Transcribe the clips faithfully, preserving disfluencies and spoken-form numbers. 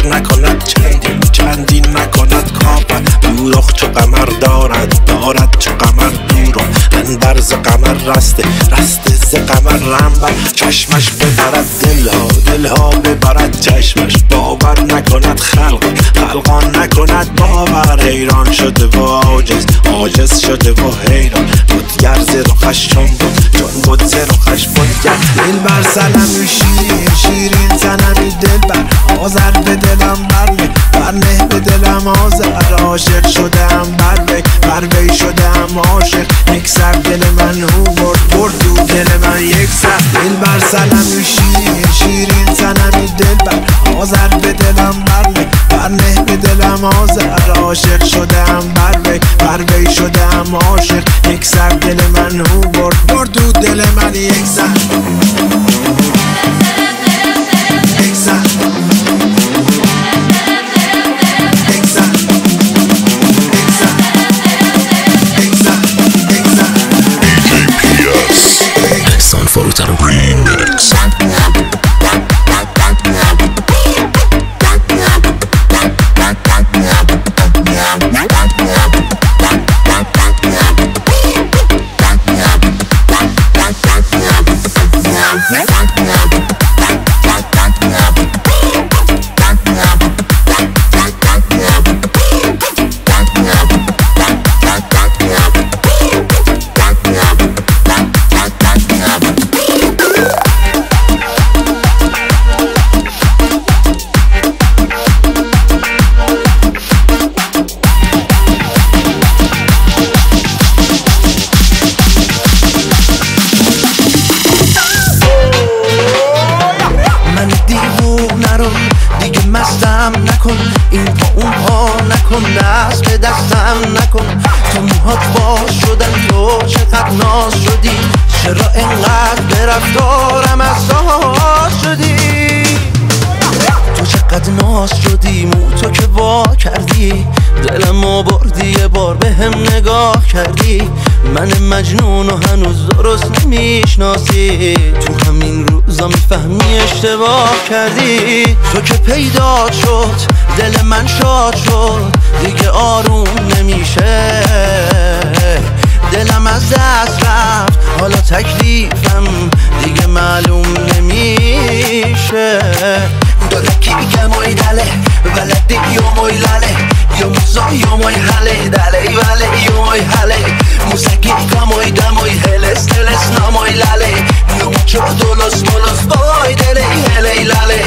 نکند چندین چندین نکند کافت دوراخ چو قمر دارد دارد چو قمر دورم اندر ز قمر رسته رسته ز قمر رنبر چشمش ببرد دلها دلها ببرد چشمش باور نکند خلق خلقان نکند باور حیران شده و عاجز عاجز شده و حیران بودگر ز رخش چون بود چون بود ز رخش بودگر دل بر سنمی شیرین شیرین سنمی دل بر آذر به دلم برنه برنه به دلم آذر عاشق شدم بر وی بر وی شدم عاشق یک سر دل من او برد برد دو دل من یک سر دل بر سنمی شیرین شیرین سنمی دل بر آذر به دلم برنه برنه به دلم آذر عاشق شدم بر وی بر وی شدم عاشق یک سر دل من او برد برد دو دل من یک سر یک سر Sanforutar Remix. این با اون ها نکن دست به دستم نکن تو موهات باز شدن تو چقدر ناز شدی چرا انقدر به رفتارم اساس شدی تو چقدر ناز شدی مو تو که وا کردی دلمو بردی یه بار به هم نگاه کردی من مجنون و هنوز درست نمیشناسی تو همین روزا میفهمی اشتباه کردی تو که پیدا شد دل من شاد شد دیگه آروم نمیشه دلم از دست رفت حالا تکلیفم دیگه معلوم نمیشه دلکی که موی دله ولدی یو موی لاله یو موزا یو موی حاله دله وله یو موی حاله موسیقی که موی دموی هلس دلس ناموی لاله یو موچو دولس مولس بای دله هلی لاله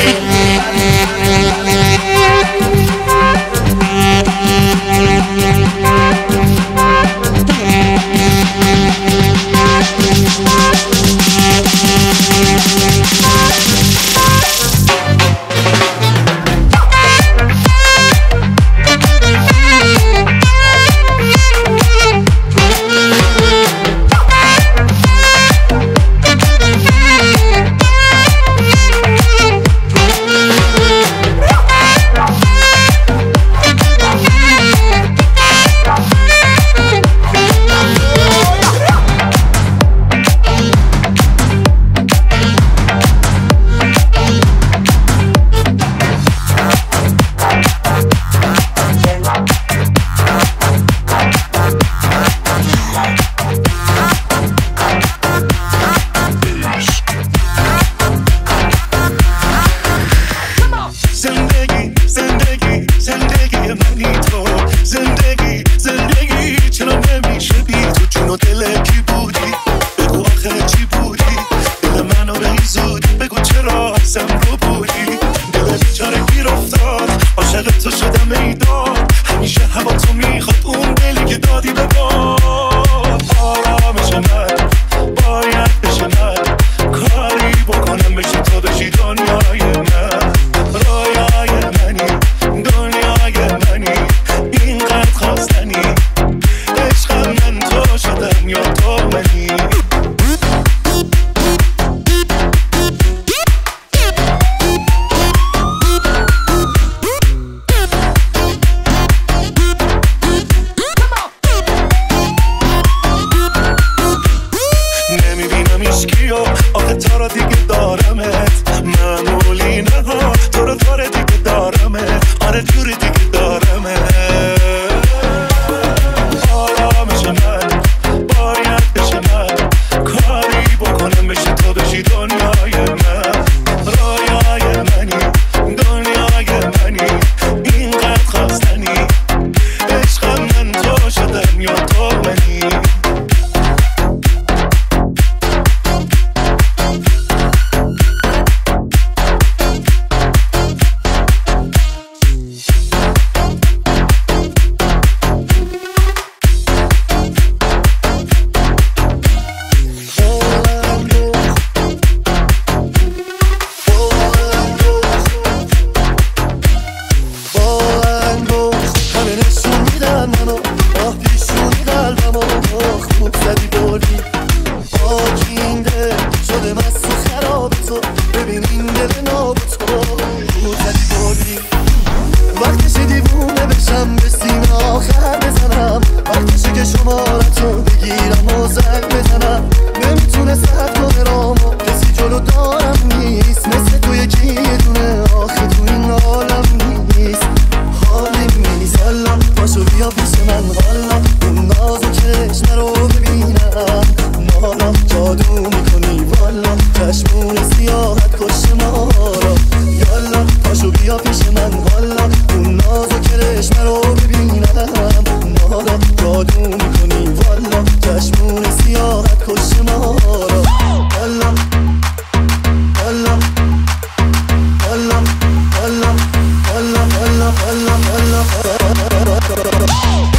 مارتو بگیرم و زنگ بزنم، نمیتونه سخت و برامو کسی جلو دارم نیست، مثل تو یکی یه دونه آخه تو این عالم نیست، حالی نیست. حالا پاشو بیا پیش من، حالا اون ناز و چشم رو ببینم، مالا جادو میکنی والا، چشمون سیاحت کش ما را. یالا پاشو بیا پیش من، حالا اون ناز و چشم رو ببینم، مالا جادو میکنی والا، چشمون سیاحت کش ما را. حالا حالا حالا حالا حالا حالا حالا حالا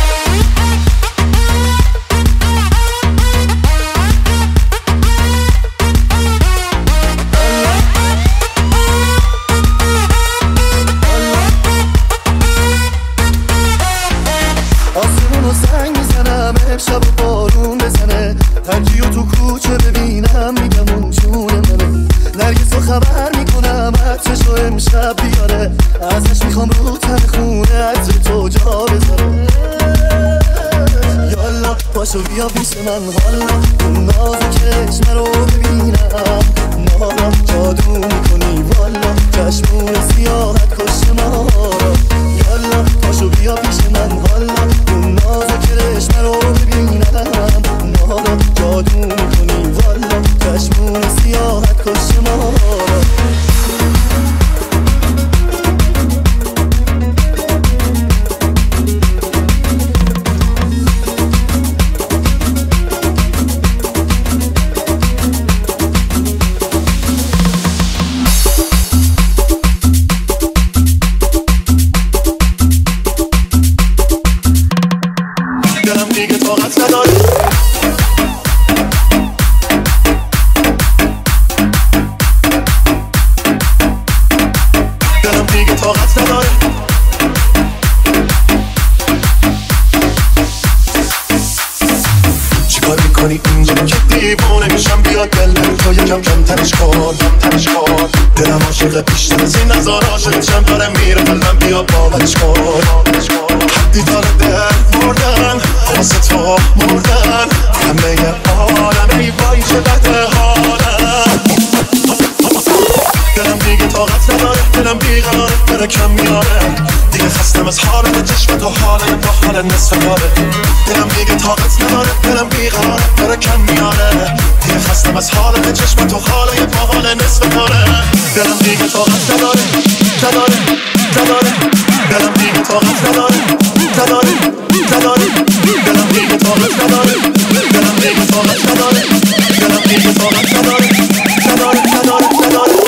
شب و بارون بزنه، ترجیح تو کوچه ببینم، میگم اون جون منه. نرگسو خبر میکنم عطرشو امشب بیاره، ازش میخوام رو تن خونه عطر تو جا بذاره. یالا پاشو بیا پیش من، حالا اون ناز و چشم رو ببینم، مالا جادو میکنی والا، چشمون سیاحت کش ما را. یالا پاشو بیا پیش من، حالا اون ناز و چشم رو ببینم، مالا جادو میکنی والا، چشمون سیاحت کش ما را. دلم دیگه طاقت نداره، دلم دیگه طاقت نداره. چیکار میکنی اینجا که دیوونه میشم؟ بیا دلم تو یکم کم تنش کن، کم تنش کن. دلم عاشق بیشتر از این نظار عاشقشم، داره میره قلبم، بیا باورش کن. حدی داره دل مردن واسه تو مردن، همه عالم ای وای چه بده حالم. دلم دیگه طاقت نداره، دلم بیقراره، داره کم میاره، دیگه خستم از حالت چشم تو، حاله با حال نصف کاره. دلم دیگه طاقت نداره، دلم بیقراره، داره کم میاره، دیگه خستم از حالت چشم تو، حاله با حال نصف کاره. دلم دیگه طاقت نداره، نداره، نداره، دلم دیگه طاقت نداره، نداره، نداره، دلم دیگه طاقت نداره، دلم دیگه طاقت نداره، دلم دیگه طاقت نداره، نداره، نداره، نداره.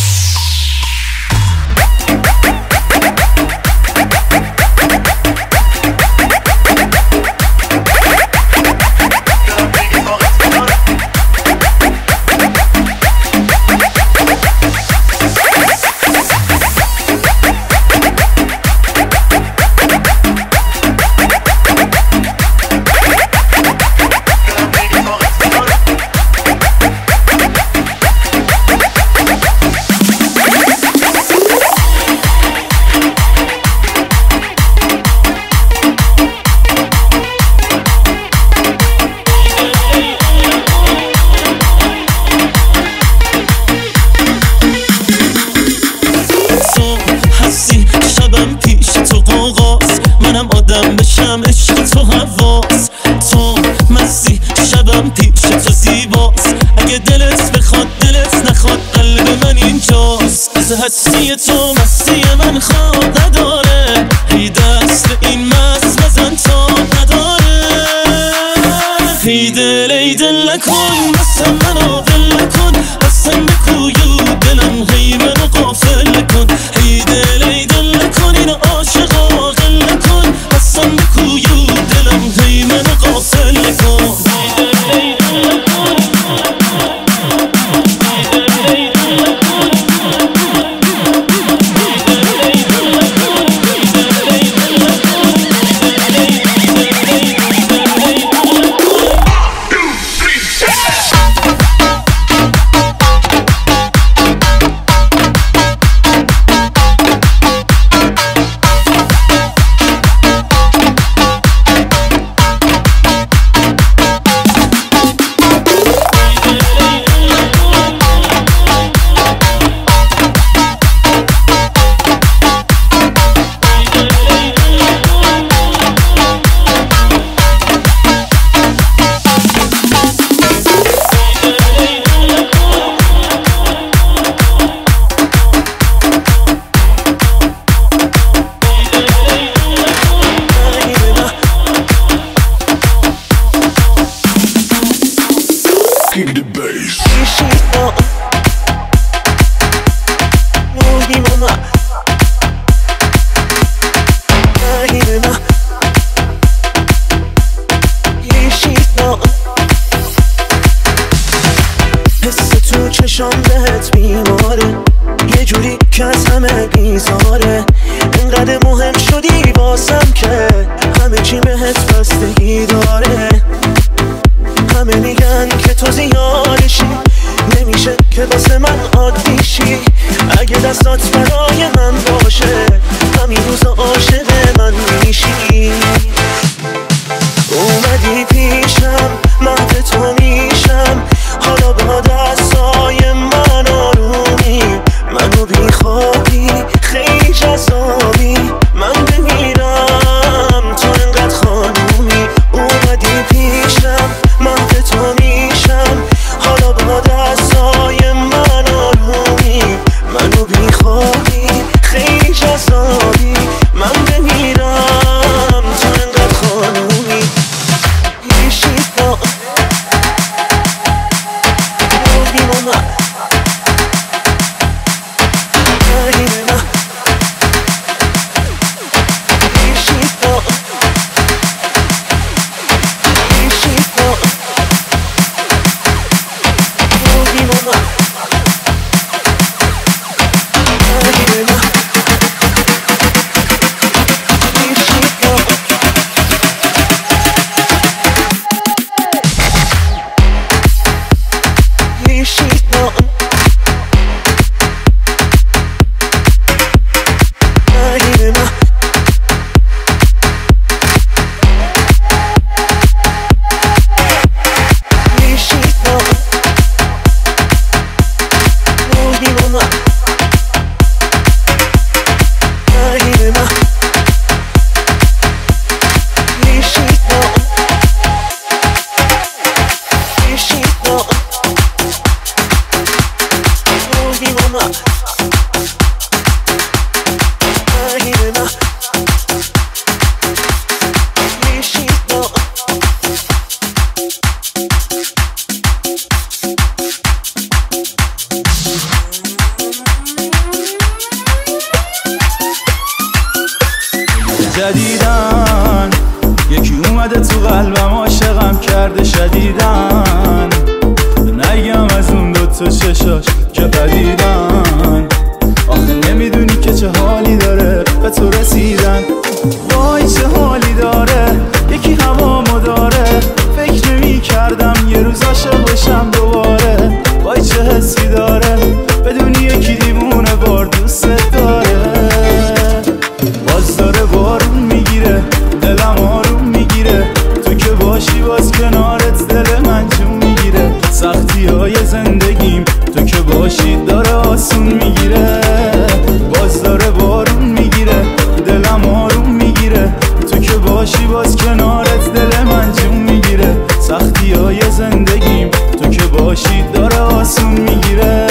آدم بشم عشق تو حواس، تو مسی شبم پیش تو زیباست، اگه دلت بخواد دلت نخواد قلب من اینجاست. از هستی تو مستی من خواب نداره، هی دست این مست بزن تا نداره. هی دل ای دل نکن بسم منو دل نکن، بسم بکویو دلم هی منو غافل کن. هی دل ای دل نکن این عاشقا غل نکن، بسم بکویو دلم هی منو غافل کن. Kick the bass. حس تو چشام بهت بیماره، یه جوری که از همه بیزاره. انقدر مهم شدی واسم که همه چی بهت بستگی داره. همه میگن که تو زیادشی، نمیشه که واسه من عادی شی. اگه دستات برای من باشه، همین روزا عاشق من میشی. اومدی پیشم، مهد تو میشم، حالا با دستای من آرومی. منو بیخوابی خیلی جذابی، من بمیرم تو انقدر خانومی. اومدی پیشم، مهد تو میشم، حالا با دستای من آرومی. منو بیخوابی خیلی جذابی، من بمیرم تو انقدر خانومی. جدیدن یکی اومده تو قلبم، عاشقم کرده شدیدن. نگم از اون دوتا چشاش که قدیدن، آخه نمیدونی که چه حالی داره به تو رسیدن. وای چه حالی داره، یکی هوامو داره. فکر نمی کردم یه روز عاشق بشم دوباره. وای چه حسی داره، بدونی یکی دیوونه بار دوست داره. باز داره بارون میگیره، دلم آروم میگیره. تو که باشی باز کنارت دل من جون میگیره. سختی های زندگیم تو که باشی داره آسون میگیره. باز داره بارون میگیره، دلم آروم میگیره. تو که باشی باز کنارت دل من جون میگیره. سختی های زندگیم تو که باشی داره آسون میگیره.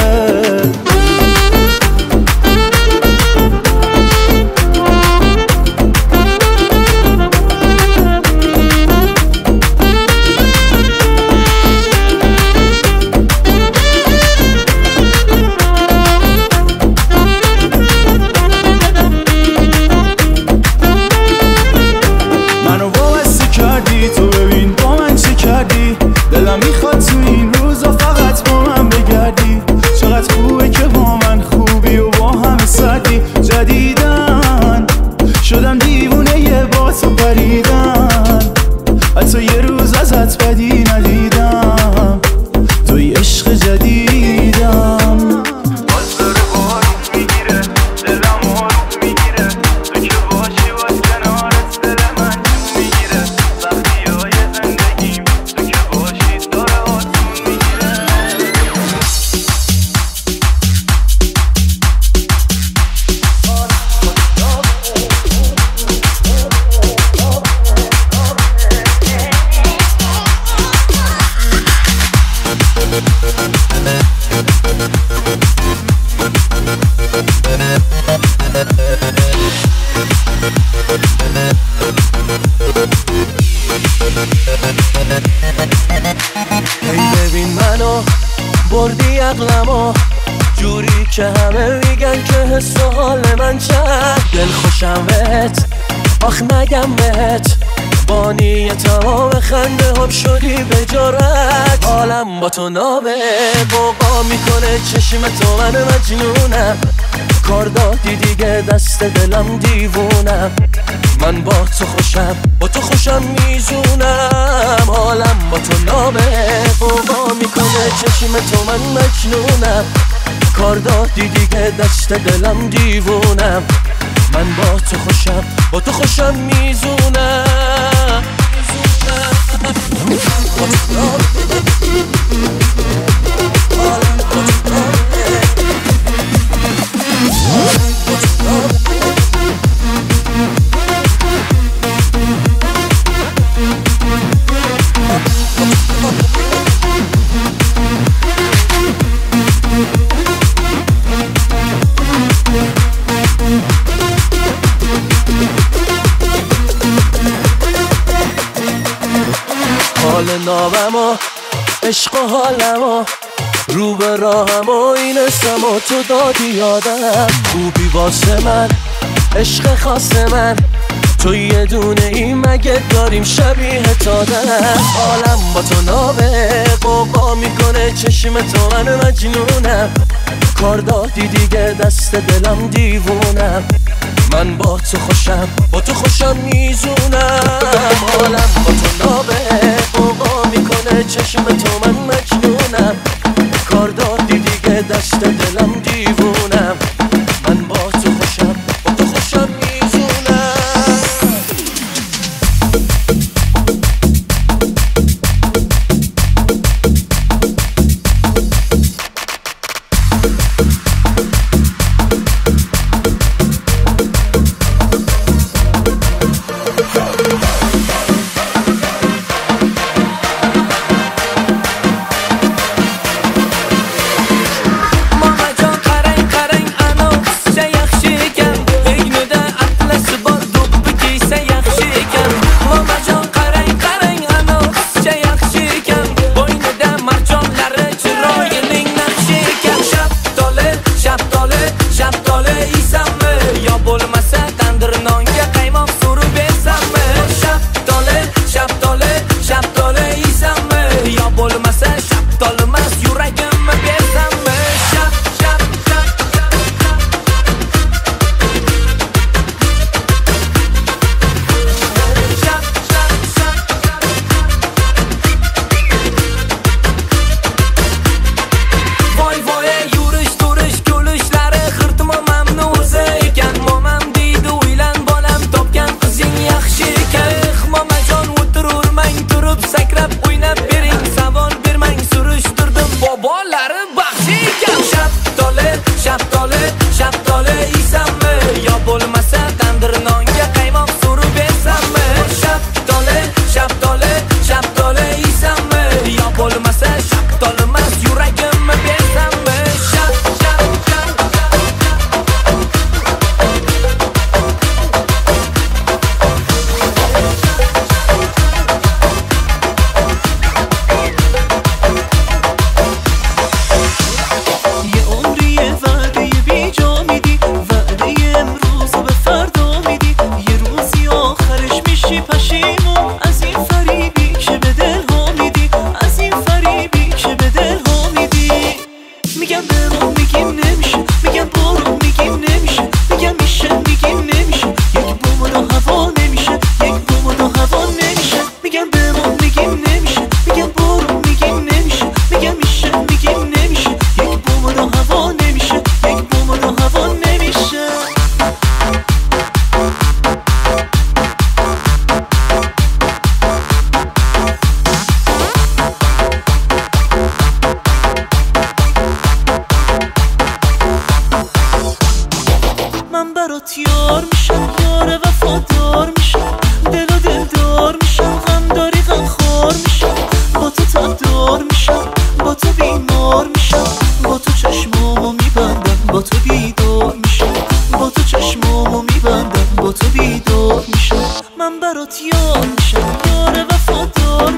دلم میخواد تو این روزا فقط با من بگردی. چقدر خوبه که با من خوبی و با همه سردی. جدیدن شدم دیوونه یه با تو پریدن. حتی یه روز ازت بدی ندیدم، توی عشق جدیدم. باز داره بارون میگیره، دلم آروم میگیره. تو که باشی باز کنارت دل من جون میگیره. سختی های زندگیم تو که باشی داره آسون میگیره. We'll be right back. ای ببین منو بردی عقلمو جوری که همه میگن که حس و حال من چند دل خوشم بهت آخ نگم بهت بانی تمام خنده هم شدی به جرأت حالم با تو نابه بوقا میکنه چشم تو من مجنونم کار دادی دیگه دست دلم دیوونم من با تو خوشم با تو خوشم میزونم حالم با تو نابه بوقا میکنه چشم تو من مجنونم کار دادی دیگه دست دلم دیوونم من با تو خوشم با تو خوشم میزونم حال نامم و عشق و حالم و رو به راهم و این اسم و تو دادی یادم خوبی واسه من عشق خاص من تو یه دونه ای مگه داریم شبیه تادم حالم با تو نابه قوقا میکنه چشم تو من مجنونم کار دادی دیگه دست دلم دیوونم من با تو خوشم با تو خوشم میزونم حالم با تو نابه قوقا میکنه چشم تو من مجنونم کار دادی دیگه دست دلم دیوونم من با تو خوشم با تو خوشم میزونم من برات یار میشم یار وفادار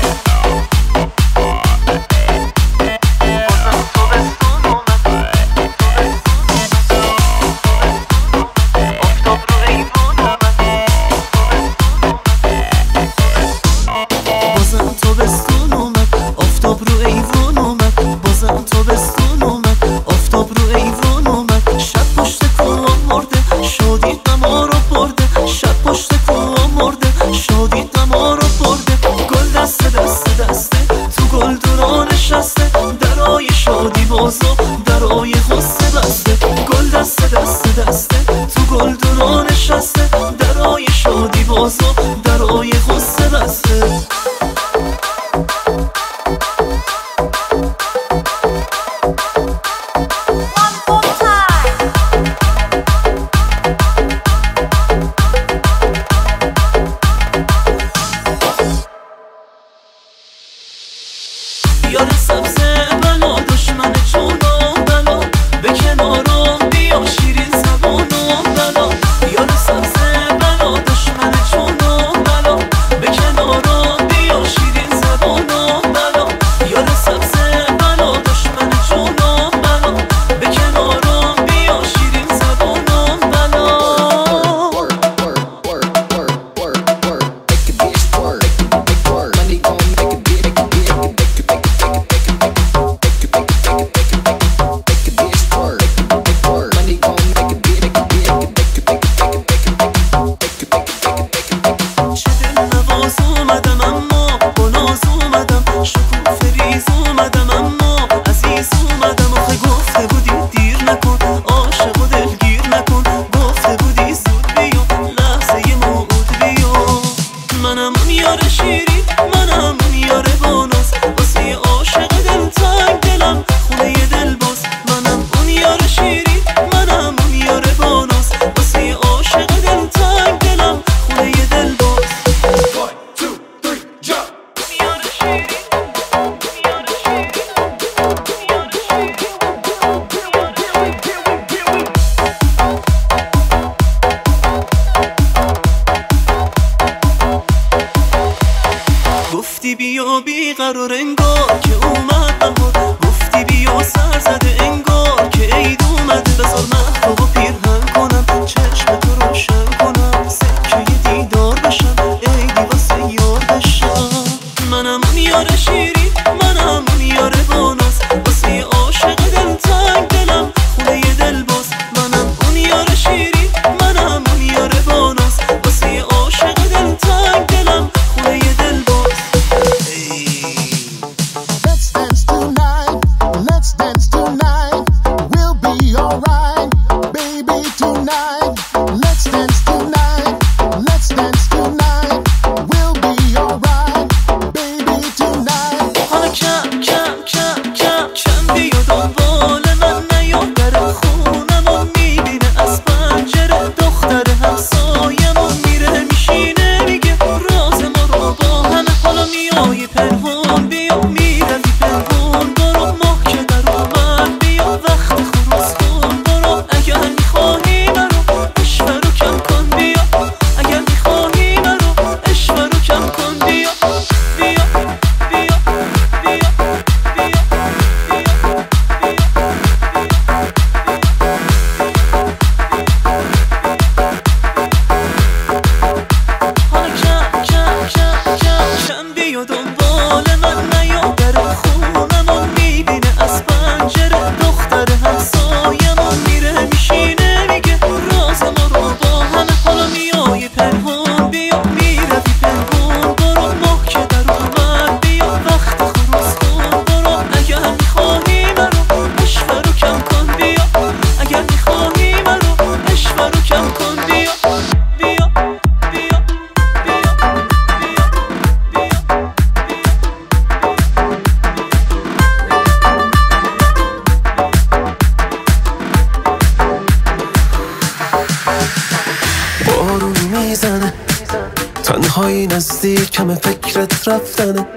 تنهایی نزدیکم فکرت رفتنه.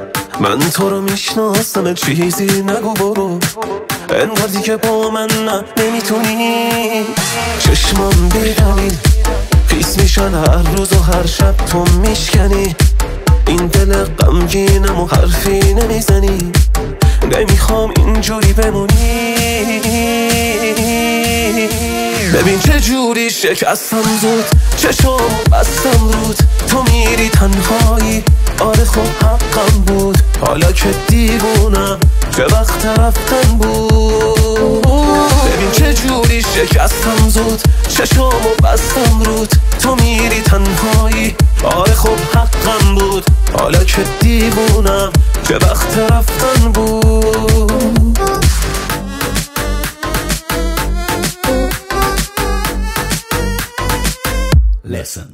من تو رو میشناسم چیزی نگو برو، انگار دیگه با من نه نمیتونی. چشمام بیدلیل خیس میشن هر روز و هر شب تو میشکنی. این دل غمگینم و حرفی نمیزنی نمیخوام اینجوری بمونی ببین چه جوری شکستم زود چشم بستم رود تو میری تنهایی آره خب حقم بود حالا که دیوونم چه وقت رفتن بود ببین چه جوری شکستم زود چشم بستم رود تو میری تنهایی آره خب حقم بود حالا که دیوونم چه وقت رفتن بود Listen.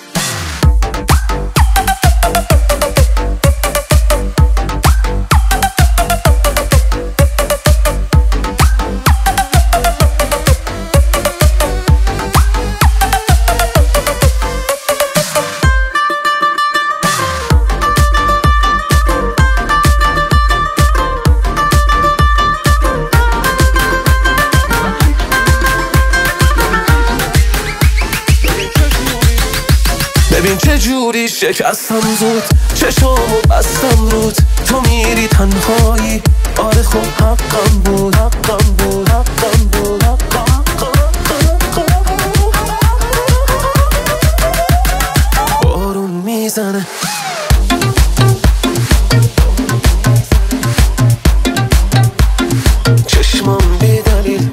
ببین چه جوری شکستم زود چشم بستم رود تو میری تنهایی آره خب حقم بود حقم بود حقم بود حقم بارون میزنه چشمم بی دلیل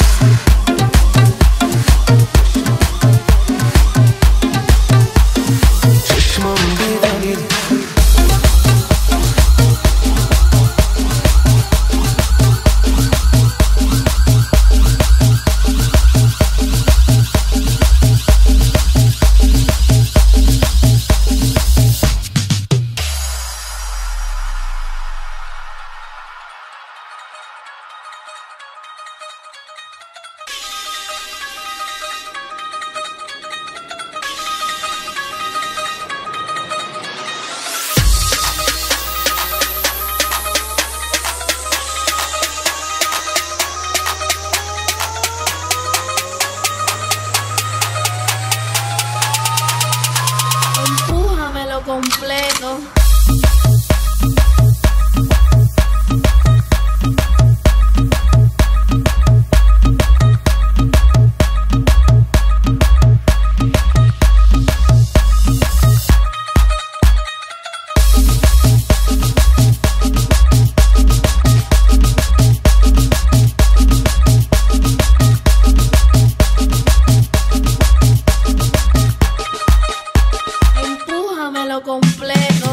completo. Empújamelo completo.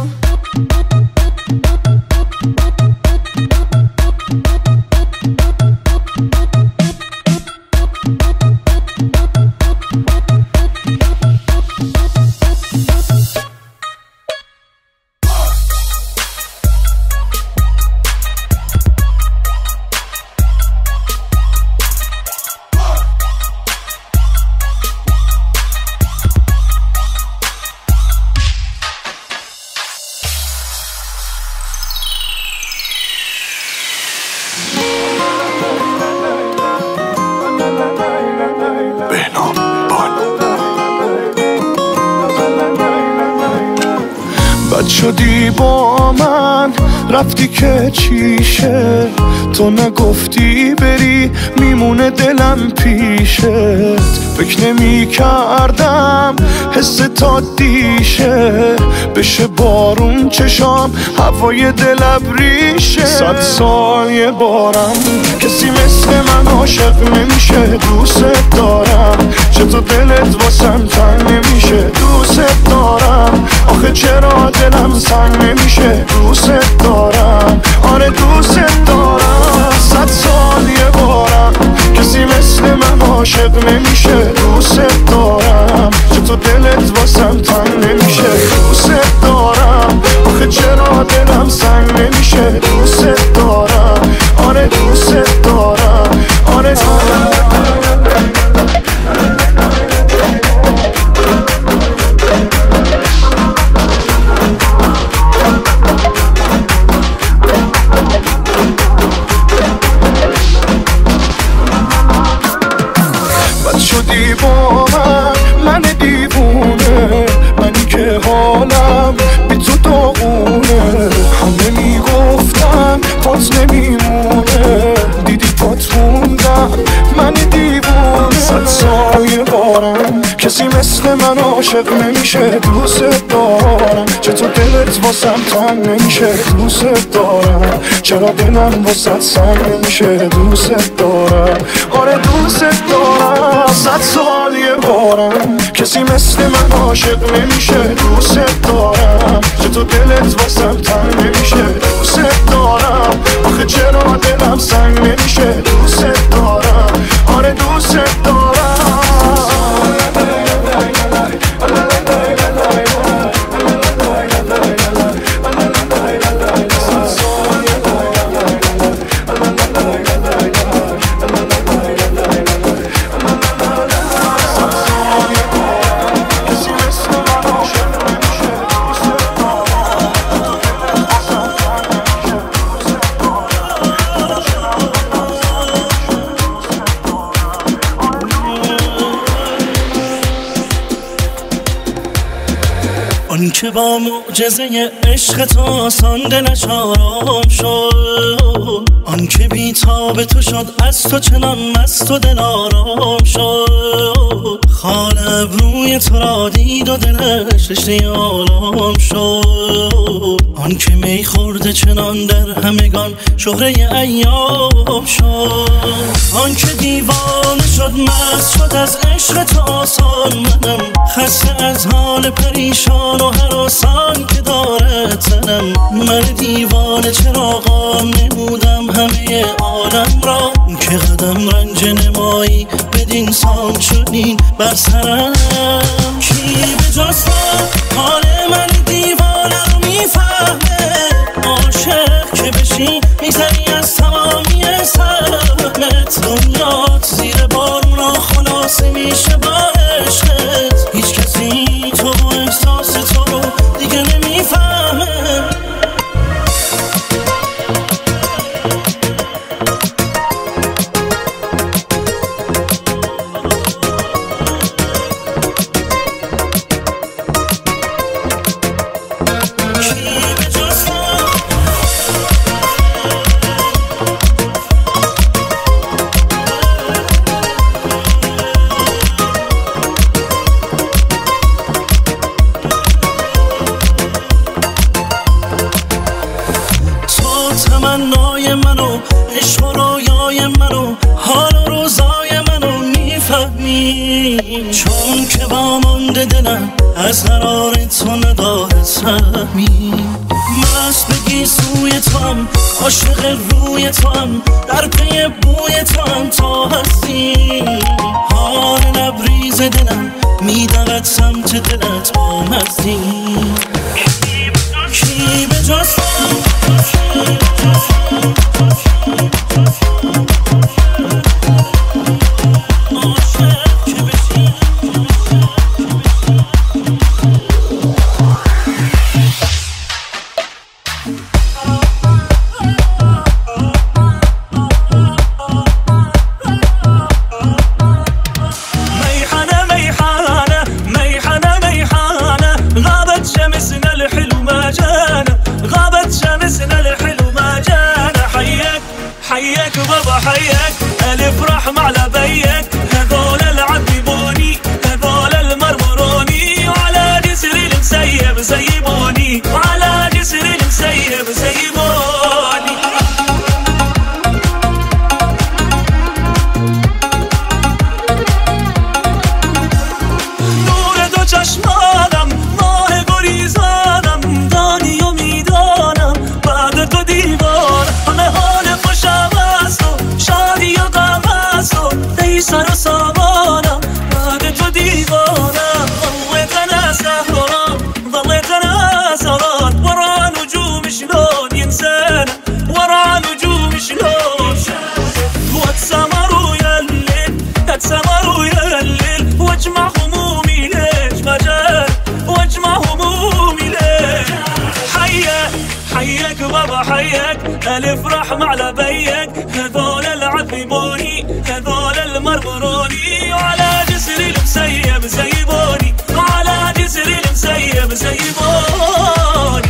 بد شدی با من رفتی که چیشه تو نگفتی بری میمونه دلم پیشت فکر نمی کردم حس تا دیشه بشه بارون چشام هوای دل ابریشه صد سال یه بارم کسی مثل من عاشق نمیشه دوست دارم چطور دلت واسم تنگ نمیشه دوست دارم آخه چرا دلم سنگ نمیشه دوست دارم آره دوست دارم صد سال یه بارم کسی مثل من عاشق نمیشه دوست دارم چطور دلت واسم تنگ نمیشه دوست دارم آخه چرا دلم سنگ نمیشه دوست دارم آره دوست دارم آره دارم شدی با من من دیوونه منی که حالم بی تو داغونه صد سال یه بارم کسی مثل من عاشق نمیشه دوست دارم چطور دلت واسم تنگ نمیشه دوست دارم چرا دلم واسه سنگ نمیشه دوست دارم آره دوست دارم صد سال یه بارم کسی مثل من عاشق نمیشه دوست دارم چطور دلت واسم تنگ نمیشه دوست دارم آخه چرا دلم سنگ نمیشه دوست دارم آره دوست دارم آن که با معجزه عشق تو آسان دلش آرام شد آن که بی تاب تو شد از تو چنان مست و دل آرام شد خال ابروی تو را دید و دلش رشته آرام شد آن که می خورده چنان در همگان شهره ایام شد آن که دیوانه شد مست شد از عشق تو آسان منم خسته از حال پریشان و هراسان که داره تنم من دیوانه چرا قام نمودم همه عالم را که قدم رنج نمایی بدین سان چنین بر سرم کی به جز تو حال من دیوانه رو میفهمه عاشق که بشی میگذری از تمامی سهمت دنیات زیر بارون را خلاصه میشه با عشقت هیچ کسی تو و احساس تو رو دیگه نمیفهمه تمنای منو عشق و رویای منو حال و روزای منو میفهمی چون که با مانده دلم از قرار تو نداره سهمی مست بگی سوی تو هم عاشق روی تو هم در پی بوی تو هم تا هستی حال لبریز دلم میدود سمت دلت با مزدی کی به جز حياك بابا حياك ألف رحم على بيك هذول العذبوني هذول المرمروني وعلى جسر المسيب زيبوني وعلى جسر المسيب زيبوني نور دو چشمانم ماه گریزانم دانی و میدانم بعد تو دیوار همه حال خوشم است و شادی و غم است و ای سر و سامانم بعد تو دیوانم ظلت انا سهران ظلت انا سهران ورا نجوم شلون ينسانا ورا نجوم شلون واتسمر ويا الليل اتسمر ويا الليل واجمع همومي ليش ما جاء واجمع همومي ليش حياك حياك بابا حياك ألف رحم على بيك هذول العذبوني هذول المرمروني وعلى جسر المسيب زيبوني وعلى جسر المسيب زيبوني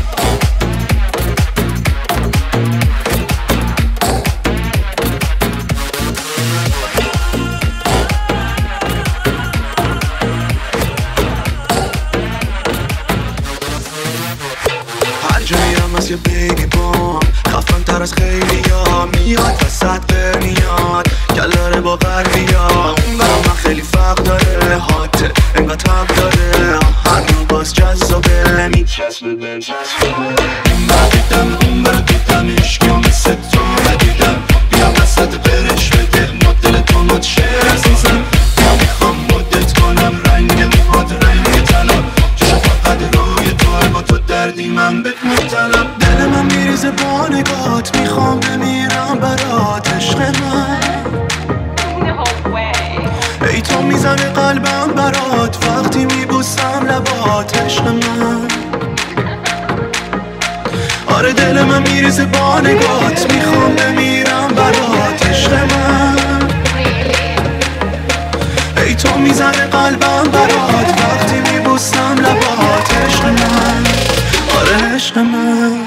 بهتر از خیلی ها میاد وسط برمیاد گلاره با غربیا اون برام من خیلی فرق داره هاته انگاه تب داره هنو باز جذابه میچسبه به چسبه این بر دیدم اون بر دیدم عشقی و مثل تو ندیدم بیا وسط برش بده مدل تو مد شعر عزیزم یا میخوام مدت کنم رنگ میخواد رنگ طلا چشم فقط روی تو با تو دردی من بهت مبتلم دل من میریزه با نگات میخوام بمیرم برات عشق من ای تو میزنه قلبم برات وقتی میبوسم لبات عشق من آره دل من میریزه با نگات میخوام بمیرم برات عشق من ای تو میزنه قلبم برات وقتی میبوسم لبات عشق من آره عشق من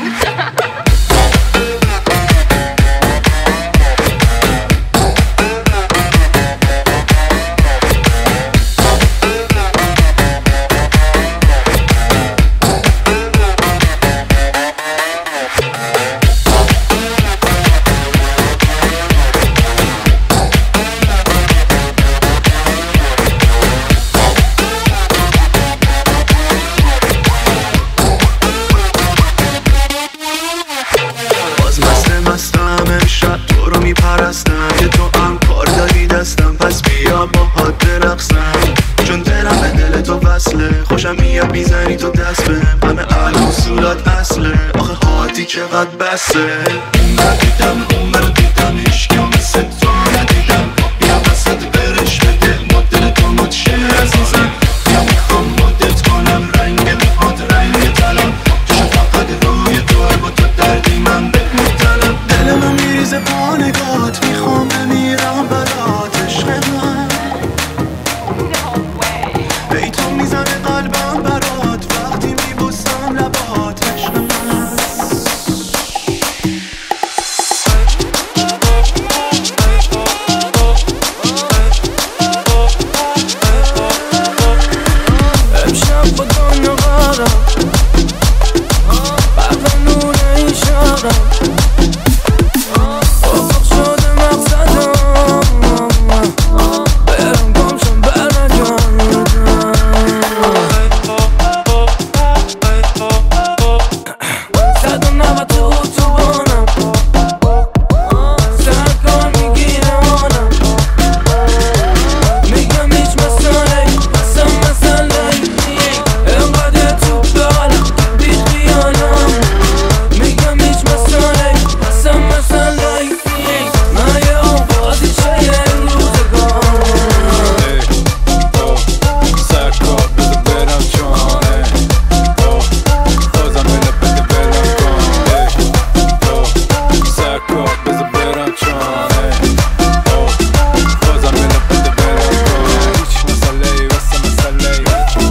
خوشم میاد میزنی تو دست بهم همه اهل اصولات اصله آخه هاتی چقدر بسه این بر دیدم اون بر دیدم عشقی و مثل تو ندیدم بیا وسط برش بده مدل تو مد شعر عزیزم یا میخوام مدت کنم رنگ میخواد رنگ طلا چشم فقط روی تو با تو دردی من بهت مبتلم دل من میریزه با نگات میخوام بمیرم برات عشق من ای تو میزنه قلبم برات وقتی میبوسم لبات عشق من امشب با دنیا قرم برق نور این شهرم افق شده مقصدم برم گمشم برنگردم صدم نبا تو اتوبانم سرکار میگیره آنم میگم هیچ مسئله اصلا مسئله انقدر تو دارم بی خیالم میگم هیچ مسئله اصلا مسئله من یه آبادی چه یه روزگار سرکار بذار برم جانه بازم بله بده برم کنه سرکار بذار برم جانه بازم بله بده برم کنه هیچ مسئله واسه مسئله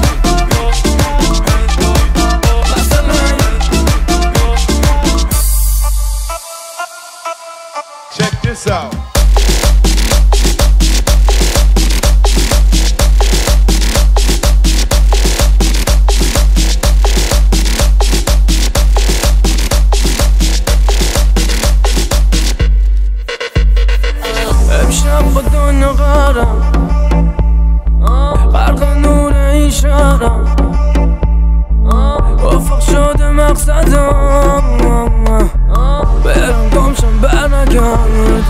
Check this out. امشب با دنیا قرم غرق نور این شهرم افق شده مقصدم برم گمشم برنگردم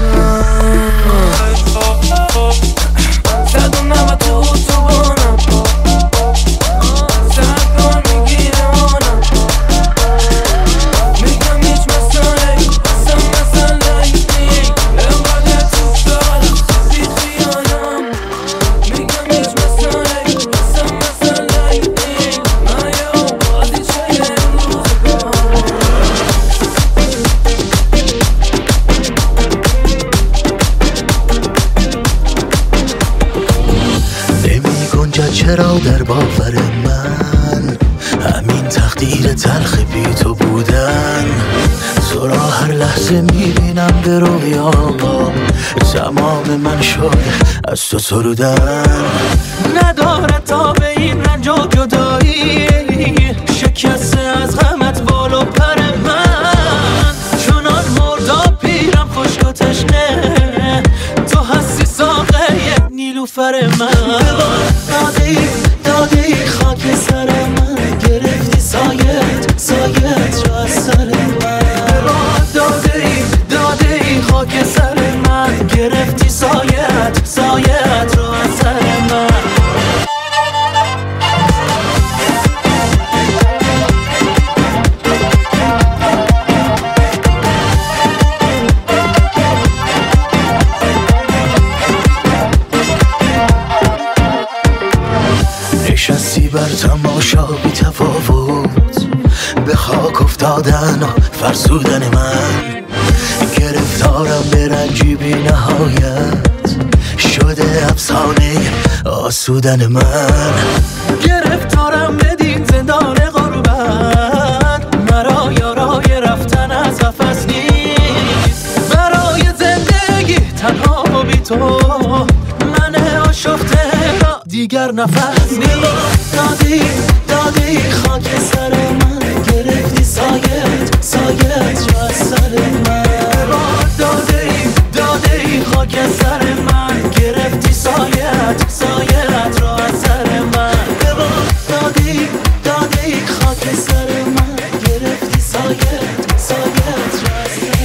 صدم نبا تو اتوبانم سرکار میگیره آنم میگم هیچ مسئله اصلا مسئله انقدر تو دارم بی خیالم میگم هیچ مسئله اصلا مسئله من یه آبادی چه یه روزگار نمی گنجد چرا در باور من همین تقدیر تلخ بی تو بودن تو را هر لحظه میبینم به رویام تمام من شد از تو سرودن نداره تا به این رنج و جدایی شکسته از غمت بال و پر من چنان مرد نیلوفر من داده ای داده ای خاک سر من گرفتی سایت سایت رو از سر من داده ای داده ای خاک سر من گرفتی سایت سایت رو از سر من نشستی بر تماشا بی تفاوت به خاک افتادن و فرسودن من گرفتارم به رنجی بی نهایت شده افسانه آسودن من گرفتارم بدین زندان غربت مرا یارای رفتن از قفس نیست برای زندگی تنها و بی تو من آشفته را دیگر نفس نیست دادی دادی خاک سر من گرفتی سایت سایت را از سر من دادی دادی خاک سر من گرفتی سایت سایت را از سر من دادی دادی خاک سر من گرفتی سایت سایت را از سر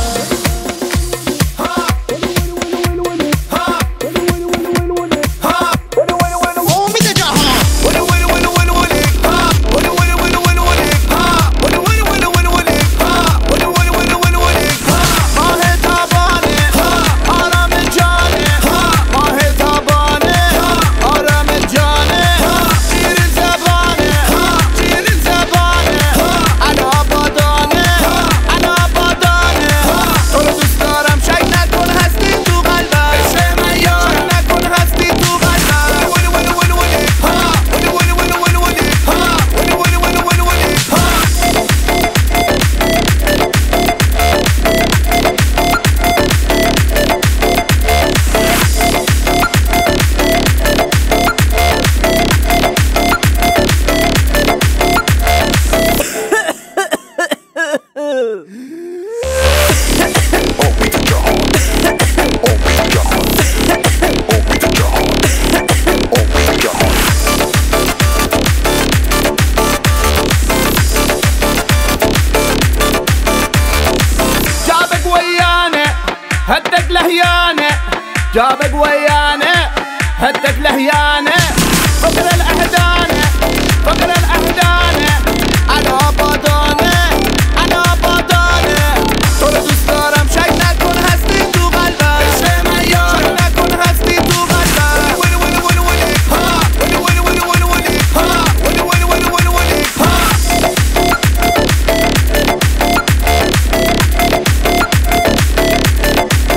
جابك ويانا هدك لهيانة فقر الأهدانة فقر الأهدانة أنا بادانة أنا بادانة تو رو دوست دارم شک نکن هستی تو قلبم عشق من یار شک نکن هستی تو قلبم ولی ولی ولی ولی ها ولی ولی ولی ولی ولی ها ولی ولی ولی ولی ولی ها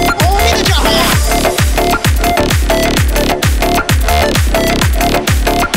امید جهان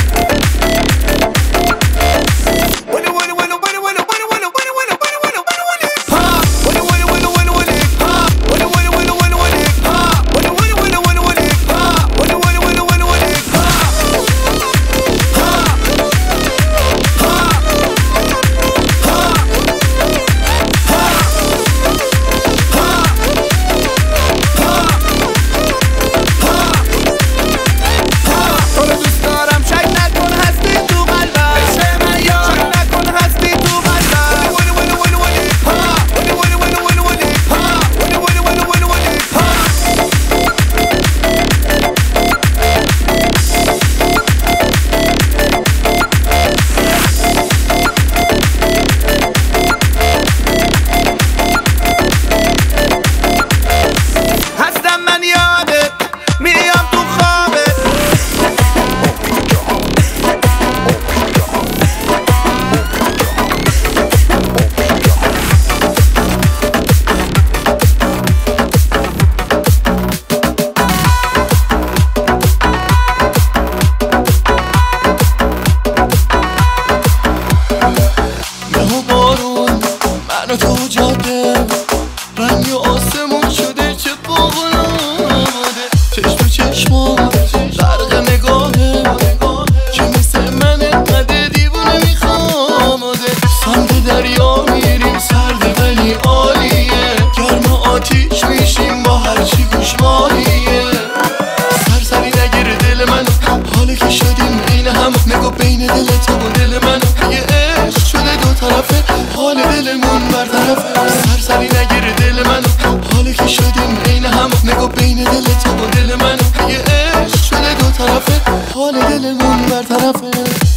دل تو و دل منو یه عشق شده دو طرفه حال دلمون برطرفه سرسری نگیره دل منو حالی که شدیم عین هم نگو بین دل تو و دل منو یه عشق شده دو طرفه حال دلمون برطرفه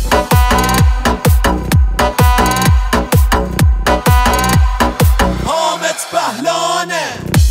حامد پهلانه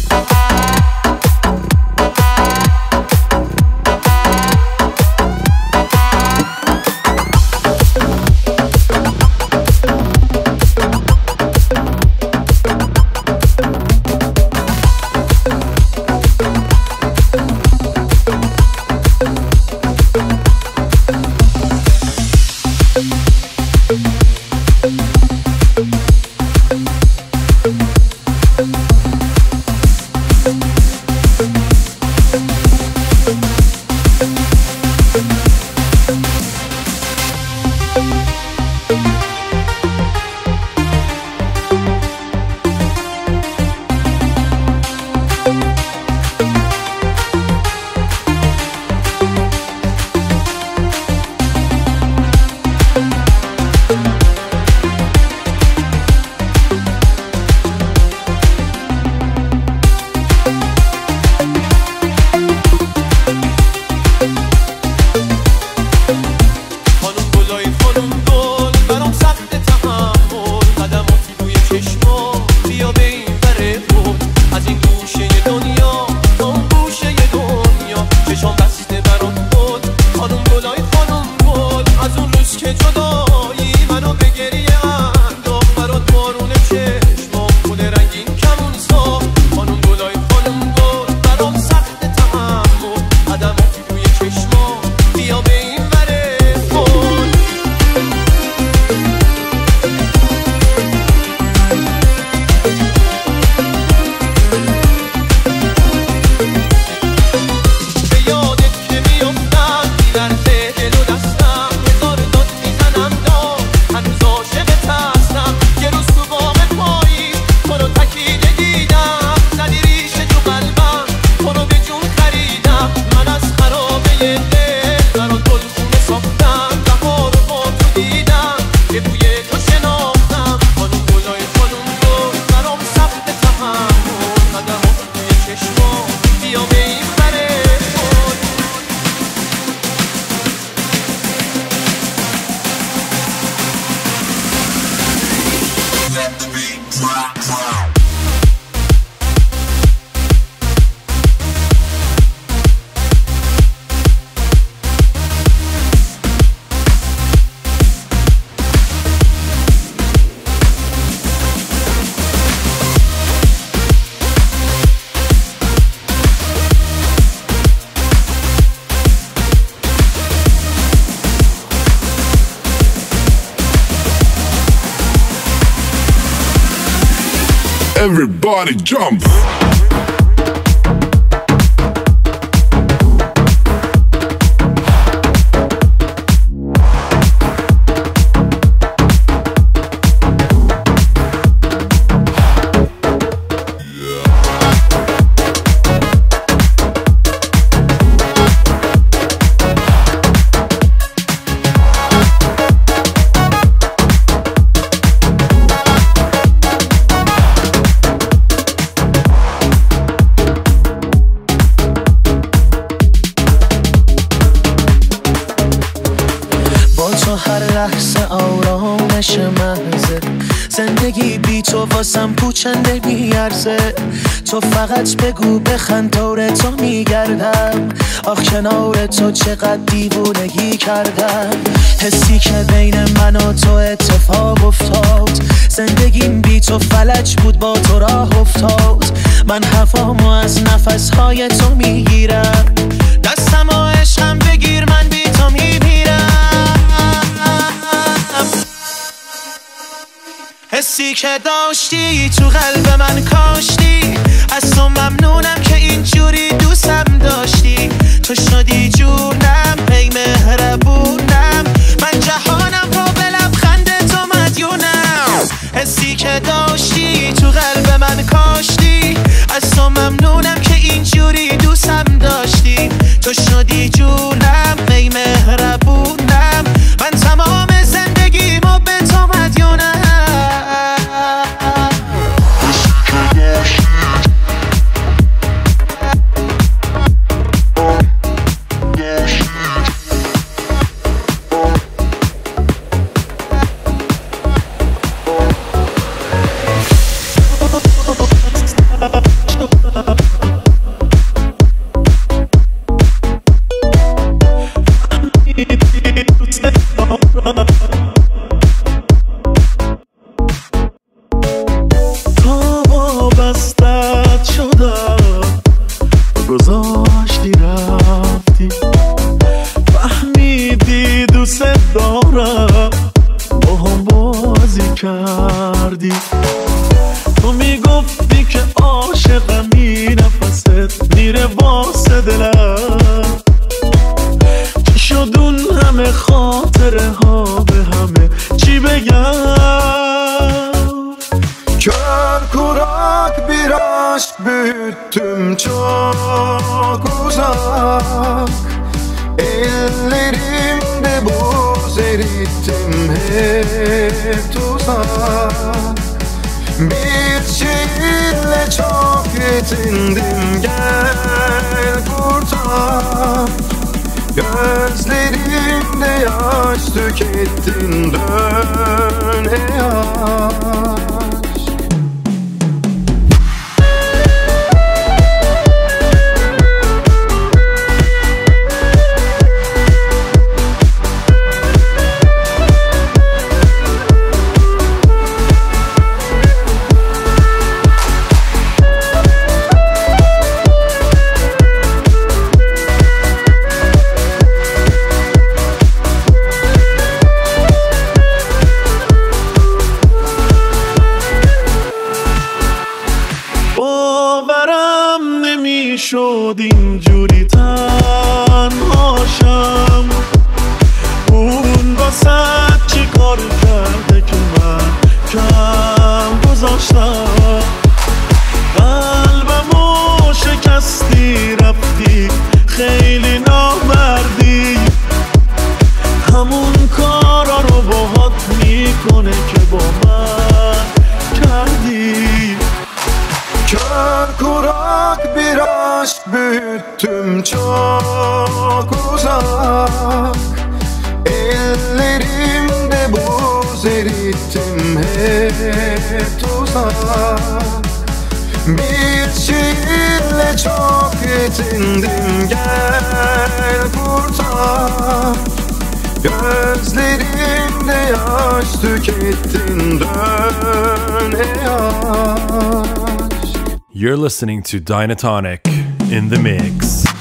Everybody jump! زندگی بی تو واسم پوچنده میارزه تو فقط بگو بخند دور تو میگردم آخ کنار تو چقدر دیوونگی کردم حسی که بین من و تو اتفاق افتاد زندگیم بی تو فلج بود با تو راه افتاد من هوامو از نفسهای تو میگیرم دستم و عشقم بگیر من بی تو میمیرم حسی که داشتی تو قلب من کاشتی از تو ممنونم که اینجوری دوستم داشتی تو شدی جونم ای مهربونم من جهانم رو به لبخند تو مدیونم حسی که داشتی تو قلب من کاشتی از تو ممنونم که اینجوری دوستم داشتی تو شدی جونم ای مهربونم من تمام عاشقمی نفست میره واسه دلم چی شد اون همه خاطره ها به همه چی بگم Kör kurak bir aşk büyüttüm çok uzak Ellerimde buz erittim hep tuzak Bir şiirle çok yetindim gel kurtar Gözlerimde yaş tükettin dön ey aşk شد اینجوری تنهاشم اون واسه چی کار کرده که من کم گذاشتم قلبمو شکستی رفتی خیلی نامردی همون کارا رو باهات میکنه که با من کردی Kör kurak bir aşk büyüttüm çok uzak Ellerimde buz erittim hep tuzak Bir şiirle çok yetindim gel kurtar Gözlerimde yaş tükettin dön ey aşk You're listening to Dynatonic in the mix.